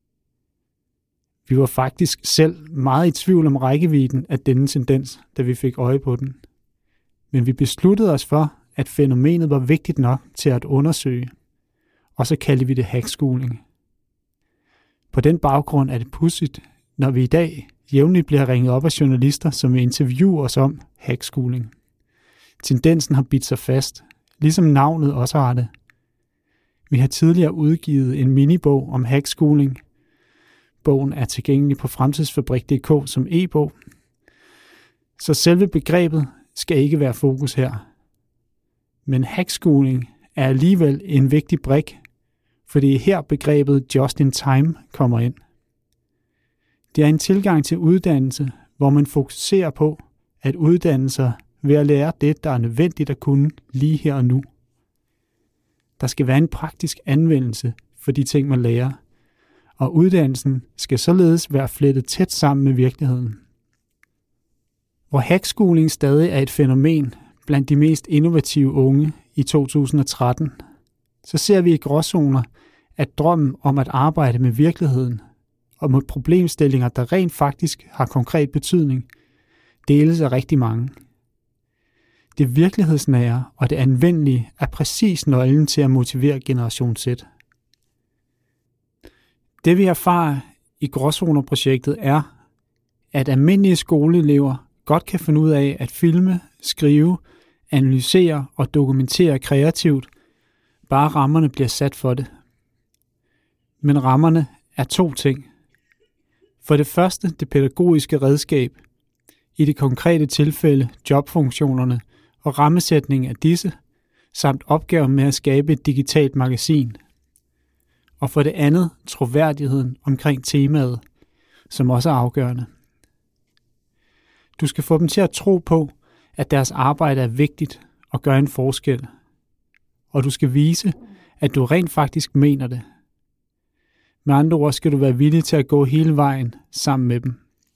Vi var faktisk selv meget i tvivl om rækkevidden af denne tendens, da vi fik øje på den. Men vi besluttede os for, at fænomenet var vigtigt nok til at undersøge, og så kaldte vi det hackschooling. På den baggrund er det pudsigt, når vi i dag jævnligt bliver ringet op af journalister, som vil interviewe os om hackschooling. Tendensen har bidt sig fast, ligesom navnet også har det. Vi har tidligere udgivet en minibog om hackschooling. Bogen er tilgængelig på fremtidsfabrik punktum d k som e-bog. Så selve begrebet skal ikke være fokus her. Men hackschooling er alligevel en vigtig brik, for det er her begrebet just in time kommer ind. Det er en tilgang til uddannelse, hvor man fokuserer på at uddanne sig ved at lære det, der er nødvendigt at kunne lige her og nu. Der skal være en praktisk anvendelse for de ting, man lærer, og uddannelsen skal således være flettet tæt sammen med virkeligheden. Hvor hackschooling stadig er et fænomen blandt de mest innovative unge i to tusind og tretten, så ser vi i gråzoner, at drømmen om at arbejde med virkeligheden og med problemstillinger, der rent faktisk har konkret betydning, deles af rigtig mange. Det virkelighedsnære og det anvendelige er præcis nøglen til at motivere generation Z. Det vi erfarer i Gråzoner-projektet er, at almindelige skoleelever godt kan finde ud af at filme, skrive, analysere og dokumentere kreativt, bare rammerne bliver sat for det. Men rammerne er to ting. For det første det pædagogiske redskab, i det konkrete tilfælde jobfunktionerne og rammesætning af disse, samt opgaven med at skabe et digitalt magasin. Og for det andet troværdigheden omkring temaet, som også er afgørende. Du skal få dem til at tro på, at deres arbejde er vigtigt og gør en forskel. Og du skal vise, at du rent faktisk mener det. Med andre ord skal du være villig til at gå hele vejen sammen med dem.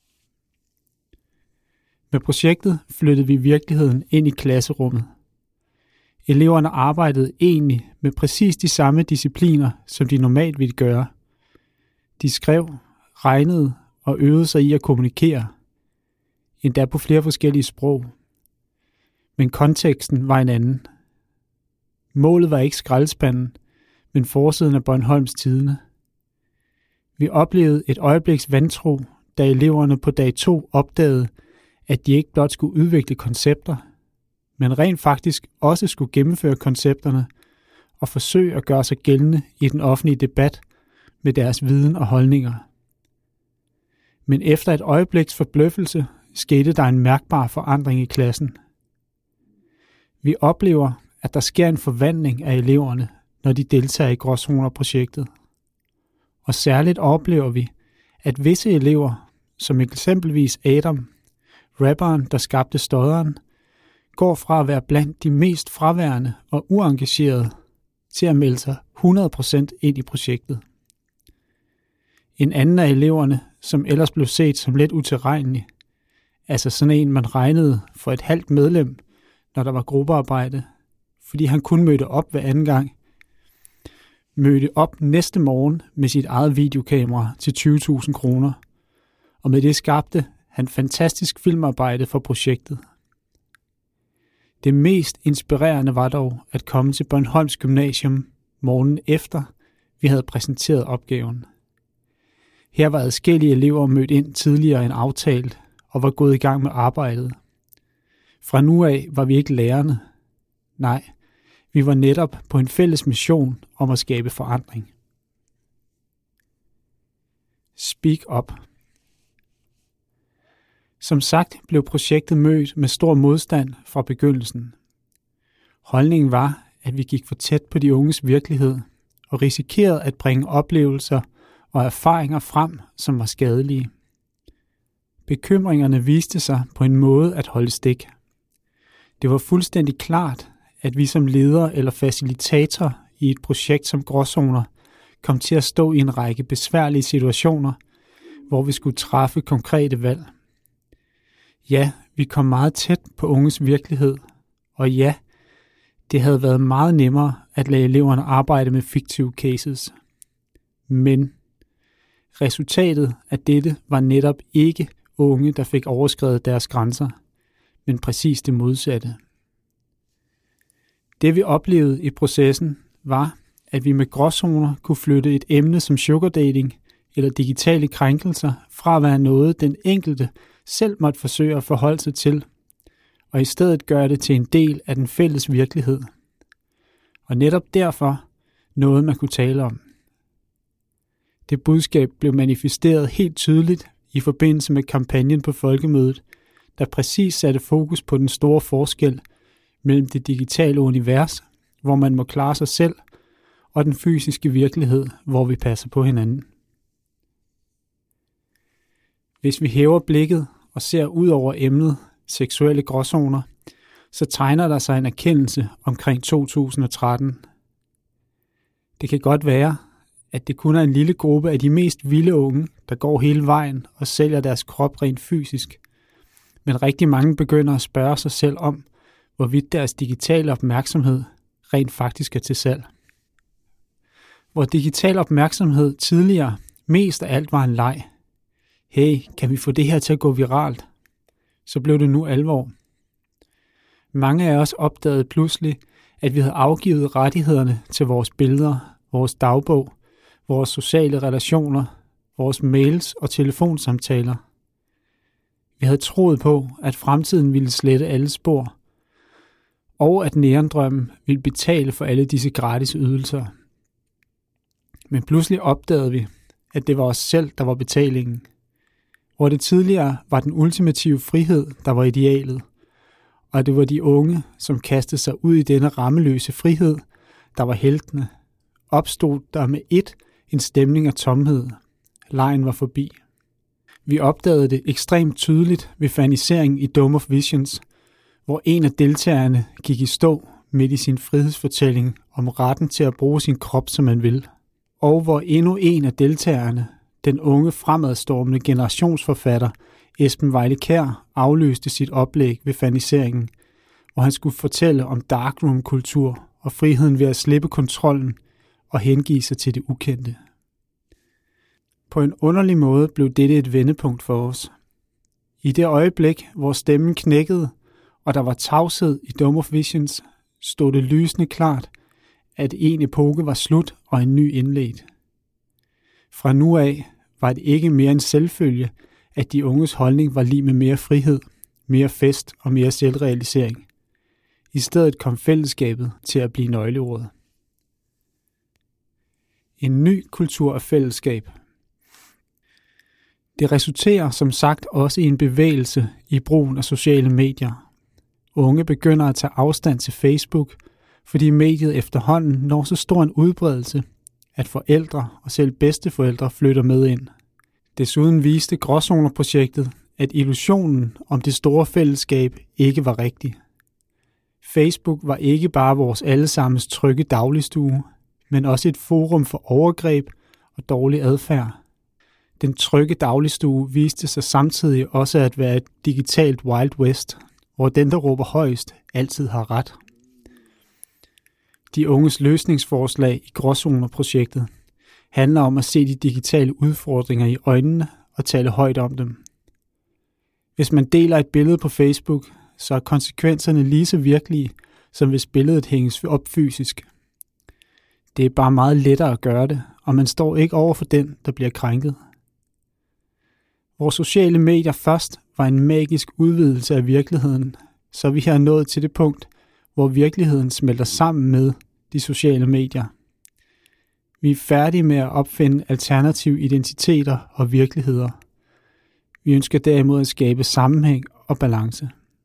Med projektet flyttede vi virkeligheden ind i klasserummet. Eleverne arbejdede egentlig med præcis de samme discipliner, som de normalt ville gøre. De skrev, regnede og øvede sig i at kommunikere, endda på flere forskellige sprog. Men konteksten var en anden. Målet var ikke skraldespanden, men forsiden af Bornholms Tidende. Vi oplevede et øjebliks vantro, da eleverne på dag to opdagede, at de ikke blot skulle udvikle koncepter, men rent faktisk også skulle gennemføre koncepterne og forsøge at gøre sig gældende i den offentlige debat med deres viden og holdninger. Men efter et øjebliks forbløffelse skete der en mærkbar forandring i klassen. Vi oplever, at der sker en forvandling af eleverne, når de deltager i Gråzoner-projektet. Og særligt oplever vi, at visse elever, som eksempelvis Adam, rapperen, der skabte stodderen, går fra at være blandt de mest fraværende og uengagerede til at melde sig hundrede procent ind i projektet. En anden af eleverne, som ellers blev set som lidt utilregnelig, altså sådan en, man regnede for et halvt medlem, når der var gruppearbejde, fordi han kun mødte op hver anden gang, mødte op næste morgen med sit eget videokamera til tyve tusind kroner, og med det skabte han fantastisk filmarbejde for projektet. Det mest inspirerende var dog at komme til Bornholms Gymnasium morgenen efter, vi havde præsenteret opgaven. Her var adskillige elever mødt ind tidligere end aftalt og var gået i gang med arbejdet. Fra nu af var vi ikke lærerne. Nej, vi var netop på en fælles mission om at skabe forandring. Speak up. Som sagt blev projektet mødt med stor modstand fra begyndelsen. Holdningen var, at vi gik for tæt på de unges virkelighed og risikerede at bringe oplevelser og erfaringer frem, som var skadelige. Bekymringerne viste sig på en måde at holde stik. Det var fuldstændig klart, at vi som ledere eller facilitator i et projekt som Gråzoner kom til at stå i en række besværlige situationer, hvor vi skulle træffe konkrete valg. Ja, vi kom meget tæt på unges virkelighed, og ja, det havde været meget nemmere at lade eleverne arbejde med fiktive cases. Men resultatet af dette var netop ikke unge, der fik overskredet deres grænser, men præcis det modsatte. Det vi oplevede i processen var, at vi med gråzoner kunne flytte et emne som sugardating eller digitale krænkelser fra at være noget, den enkelte selv måtte forsøge at forholde sig til, og i stedet gøre det til en del af den fælles virkelighed. Og netop derfor noget, man kunne tale om. Det budskab blev manifesteret helt tydeligt i forbindelse med kampagnen på Folkemødet, der præcis satte fokus på den store forskel mellem det digitale univers, hvor man må klare sig selv, og den fysiske virkelighed, hvor vi passer på hinanden. Hvis vi hæver blikket og ser ud over emnet seksuelle gråzoner, så tegner der sig en erkendelse omkring to tusind og tretten. Det kan godt være, at det kun er en lille gruppe af de mest vilde unge, der går hele vejen og sælger deres krop rent fysisk. Men rigtig mange begynder at spørge sig selv om, hvorvidt deres digitale opmærksomhed rent faktisk er til salg. Hvor digital opmærksomhed tidligere mest af alt var en leg. Hey, kan vi få det her til at gå viralt? Så blev det nu alvor. Mange af os opdagede pludselig, at vi havde afgivet rettighederne til vores billeder, vores dagbog, vores sociale relationer, vores mails og telefonsamtaler. Vi havde troet på, at fremtiden ville slette alle spor, og at nærendrømmen ville betale for alle disse gratis ydelser. Men pludselig opdagede vi, at det var os selv, der var betalingen. Hvor det tidligere var den ultimative frihed, der var idealet, og det var de unge, som kastede sig ud i denne rammeløse frihed, der var heltene, opstod der med ét en stemning af tomhed. Legen var forbi. Vi opdagede det ekstremt tydeligt ved faniseringen i Dome of Visions, hvor en af deltagerne gik i stå midt i sin frihedsfortælling om retten til at bruge sin krop, som man vil. Og hvor endnu en af deltagerne, den unge fremadstormende generationsforfatter Esben Vejle Kjær, afløste sit oplæg ved faniseringen, hvor han skulle fortælle om darkroom-kultur og friheden ved at slippe kontrollen og hengive sig til det ukendte. På en underlig måde blev dette et vendepunkt for os. I det øjeblik, hvor stemmen knækkede, og der var tavshed i Dome of Visions, stod det lysende klart, at en epoke var slut og en ny indledt. Fra nu af var det ikke mere en selvfølge, at de unges holdning var lig med mere frihed, mere fest og mere selvrealisering. I stedet kom fællesskabet til at blive nøgleordet. En ny kultur af fællesskab. Det resulterer som sagt også i en bevægelse i brugen af sociale medier. Unge begynder at tage afstand til Facebook, fordi mediet efterhånden når så stor en udbredelse, at forældre og selv bedsteforældre flytter med ind. Desuden viste Gråzoner-projektet, at illusionen om det store fællesskab ikke var rigtig. Facebook var ikke bare vores allesammens trygge dagligstue, men også et forum for overgreb og dårlig adfærd. Den trygge dagligstue viste sig samtidig også at være et digitalt Wild West, hvor den, der råber højst, altid har ret. De unges løsningsforslag i Gråzoner-projektet handler om at se de digitale udfordringer i øjnene og tale højt om dem. Hvis man deler et billede på Facebook, så er konsekvenserne lige så virkelige, som hvis billedet hænges op fysisk. Det er bare meget lettere at gøre det, og man står ikke over for den, der bliver krænket. Vores sociale medier først var en magisk udvidelse af virkeligheden, så vi har nået til det punkt, hvor virkeligheden smelter sammen med de sociale medier. Vi er færdige med at opfinde alternative identiteter og virkeligheder. Vi ønsker derimod at skabe sammenhæng og balance.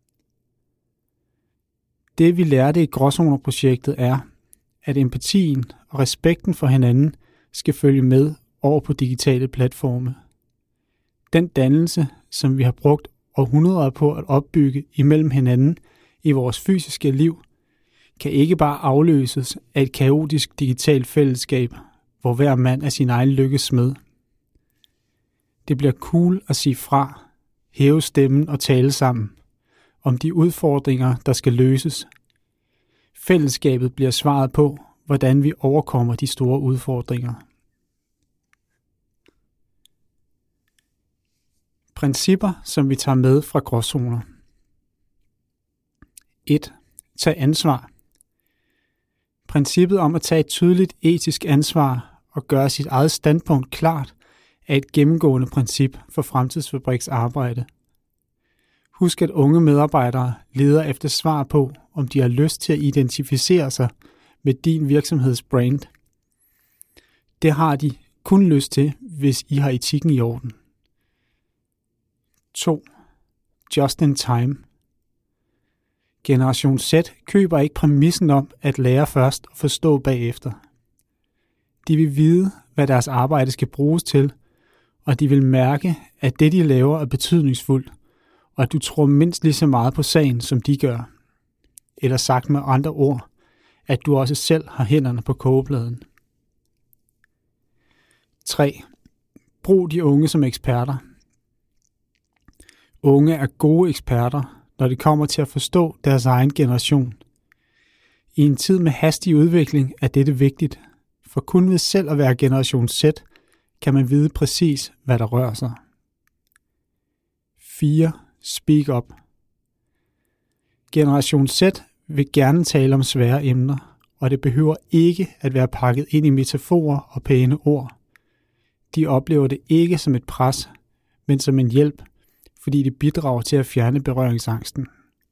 Det vi lærte i Gråzoner-projektet er, at empatien og respekten for hinanden skal følge med over på digitale platforme. Den dannelse, som vi har brugt århundreder på at opbygge imellem hinanden i vores fysiske liv, kan ikke bare afløses af et kaotisk digitalt fællesskab, hvor hver mand er sin egen lykkes smed. Det bliver cool at sige fra, hæve stemmen og tale sammen om de udfordringer, der skal løses. Fællesskabet bliver svaret på, hvordan vi overkommer de store udfordringer. Principper, som vi tager med fra gråzoner. et. Tag ansvar. Princippet om at tage et tydeligt etisk ansvar og gøre sit eget standpunkt klart er et gennemgående princip for Fremtidsfabriks arbejde. Husk, at unge medarbejdere leder efter svar på, om de har lyst til at identificere sig med din virksomheds brand. Det har de kun lyst til, hvis I har etikken i orden. to. Just in time. Generation Z køber ikke præmissen om at lære først og forstå bagefter. De vil vide, hvad deres arbejde skal bruges til, og de vil mærke, at det, de laver, er betydningsfuldt, og at du tror mindst lige så meget på sagen, som de gør. Eller sagt med andre ord, at du også selv har hænderne på kogepladen. tre. Brug de unge som eksperter. Unge er gode eksperter, når det kommer til at forstå deres egen generation. I en tid med hastig udvikling er dette vigtigt, for kun ved selv at være generation Z, kan man vide præcis, hvad der rører sig. fire. Speak up. Generation Z vil gerne tale om svære emner, og det behøver ikke at være pakket ind i metaforer og pæne ord. De oplever det ikke som et pres, men som en hjælp, fordi det bidrager til at fjerne berøringsangsten.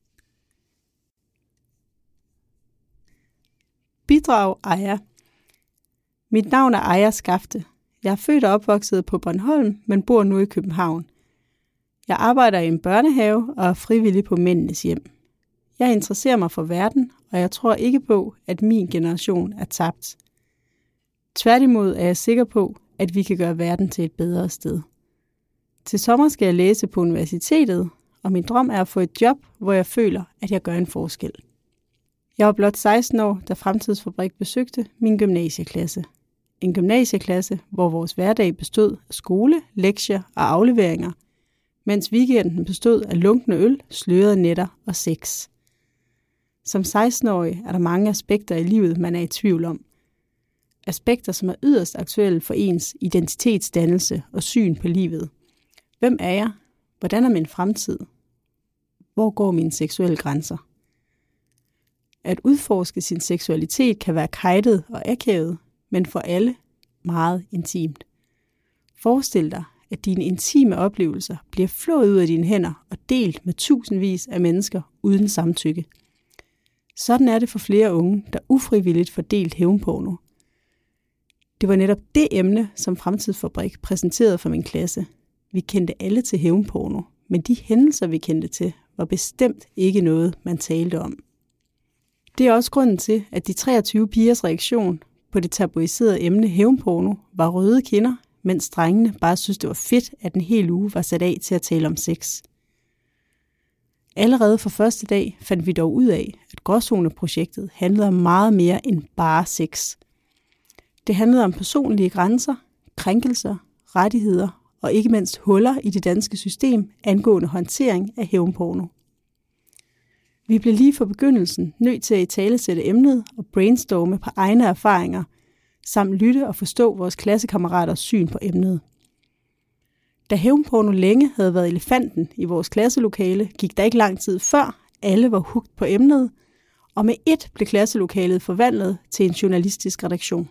Bidrag Aya. Mit navn er Aya Skafte. Jeg er født og opvokset på Bornholm, men bor nu i København. Jeg arbejder i en børnehave og er frivillig på Mændenes Hjem. Jeg interesserer mig for verden, og jeg tror ikke på, at min generation er tabt. Tværtimod er jeg sikker på, at vi kan gøre verden til et bedre sted. Til sommer skal jeg læse på universitetet, og min drøm er at få et job, hvor jeg føler, at jeg gør en forskel. Jeg var blot seksten år, da Fremtidsfabrik besøgte min gymnasieklasse. En gymnasieklasse, hvor vores hverdag bestod af skole, lektier og afleveringer, mens weekenden bestod af lunkne øl, slørede nætter og sex. Som seksten-årig er der mange aspekter i livet, man er i tvivl om. Aspekter, som er yderst aktuelle for ens identitetsdannelse og syn på livet. Hvem er jeg? Hvordan er min fremtid? Hvor går mine seksuelle grænser? At udforske sin seksualitet kan være kejtet og akavet, men for alle meget intimt. Forestil dig, at dine intime oplevelser bliver flået ud af dine hænder og delt med tusindvis af mennesker uden samtykke. Sådan er det for flere unge, der ufrivilligt får delt hævnporno. Det var netop det emne, som Fremtidsfabrik præsenterede for min klasse. Vi kendte alle til hævnporno, men de hændelser, vi kendte til, var bestemt ikke noget, man talte om. Det er også grunden til, at de treogtyve pigers reaktion på det tabuiserede emne hævnporno var røde kinder, mens drengene bare synes, det var fedt, at en hel uge var sat af til at tale om sex. Allerede fra første dag fandt vi dog ud af, at Gråzoneprojektet handlede om meget mere end bare sex. Det handlede om personlige grænser, krænkelser, rettigheder og ikke mindst huller i det danske system angående håndtering af hævnporno. Vi blev lige fra begyndelsen nødt til at italesætte emnet og brainstorme på egne erfaringer, samt lytte og forstå vores klassekammeraters syn på emnet. Da hævnporno længe havde været elefanten i vores klasselokale, gik der ikke lang tid før alle var hugt på emnet, og med ét blev klasselokalet forvandlet til en journalistisk redaktion.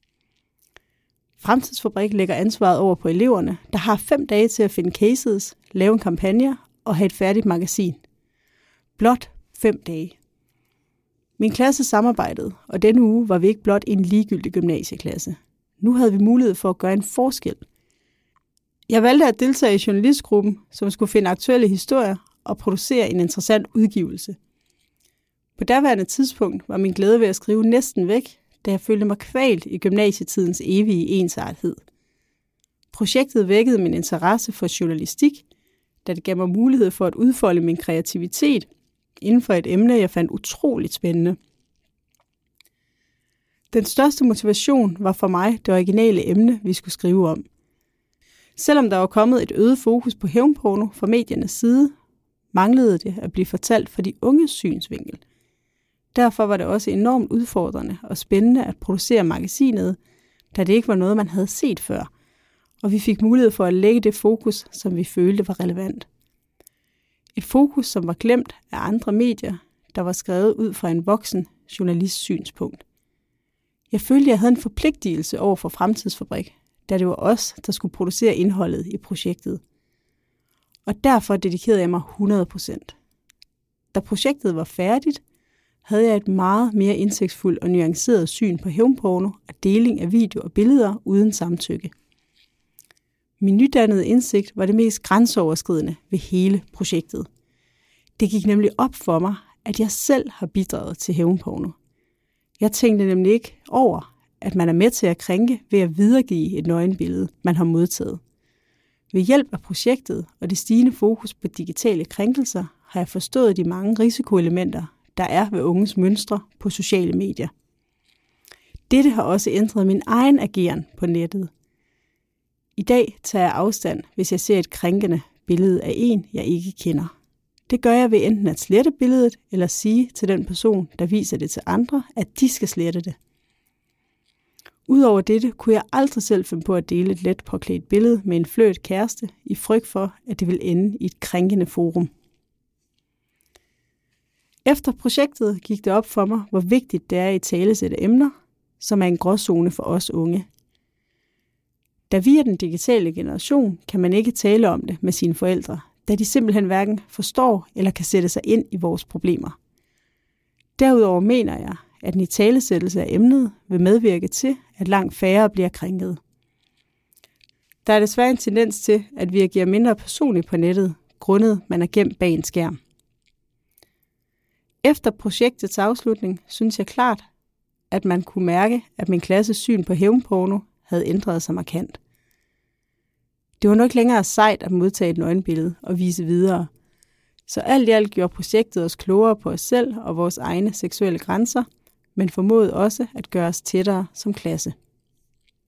Fremtidsfabrik lægger ansvaret over på eleverne, der har fem dage til at finde cases, lave en kampagne og have et færdigt magasin. Blot fem dage. Min klasse samarbejdede, og denne uge var vi ikke blot en ligegyldig gymnasieklasse. Nu havde vi mulighed for at gøre en forskel. Jeg valgte at deltage i journalistgruppen, som skulle finde aktuelle historier og producere en interessant udgivelse. På daværende tidspunkt var min glæde ved at skrive næsten væk, da jeg følte mig kvalt i gymnasietidens evige ensartethed. Projektet vækkede min interesse for journalistik, da det gav mig mulighed for at udfolde min kreativitet inden for et emne, jeg fandt utroligt spændende. Den største motivation var for mig det originale emne, vi skulle skrive om. Selvom der var kommet et øget fokus på hævnporno fra mediernes side, manglede det at blive fortalt fra de unges synsvinkel. Derfor var det også enormt udfordrende og spændende at producere magasinet, da det ikke var noget, man havde set før, og vi fik mulighed for at lægge det fokus, som vi følte var relevant. Et fokus, som var glemt af andre medier, der var skrevet ud fra en voksen journalists synspunkt. Jeg følte, jeg havde en forpligtelse over for Fremtidsfabrik, da det var os, der skulle producere indholdet i projektet. Og derfor dedikerede jeg mig hundrede procent. Da projektet var færdigt, havde jeg et meget mere indsigtsfuldt og nuanceret syn på hævnporno og deling af video og billeder uden samtykke. Min nydannede indsigt var det mest grænseoverskridende ved hele projektet. Det gik nemlig op for mig, at jeg selv har bidraget til hævnporno. Jeg tænkte nemlig ikke over, at man er med til at krænke ved at videregive et nøgenbillede, man har modtaget. Ved hjælp af projektet og det stigende fokus på digitale krænkelser, har jeg forstået de mange risikoelementer, der er ved unges mønstre på sociale medier. Dette har også ændret min egen ageren på nettet. I dag tager jeg afstand, hvis jeg ser et krænkende billede af en, jeg ikke kender. Det gør jeg ved enten at slette billedet, eller sige til den person, der viser det til andre, at de skal slette det. Udover dette kunne jeg aldrig selv finde på at dele et let påklædt billede med en fløjt kæreste, i frygt for, at det vil ende i et krænkende forum. Efter projektet gik det op for mig, hvor vigtigt det er at italesætte emner, som er en gråzone for os unge. Da vi er den digitale generation, kan man ikke tale om det med sine forældre, da de simpelthen hverken forstår eller kan sætte sig ind i vores problemer. Derudover mener jeg, at en italesættelse af emnet vil medvirke til, at langt færre bliver krænket. Der er desværre en tendens til, at vi agerer mindre personligt på nettet, grundet man er gemt bag en skærm. Efter projektets afslutning synes jeg klart, at man kunne mærke, at min klasses syn på hævnporno havde ændret sig markant. Det var nok ikke længere sejt at modtage et nøgenbillede og vise videre. Så alt i alt gjorde projektet os klogere på os selv og vores egne seksuelle grænser, men formåede også at gøre os tættere som klasse.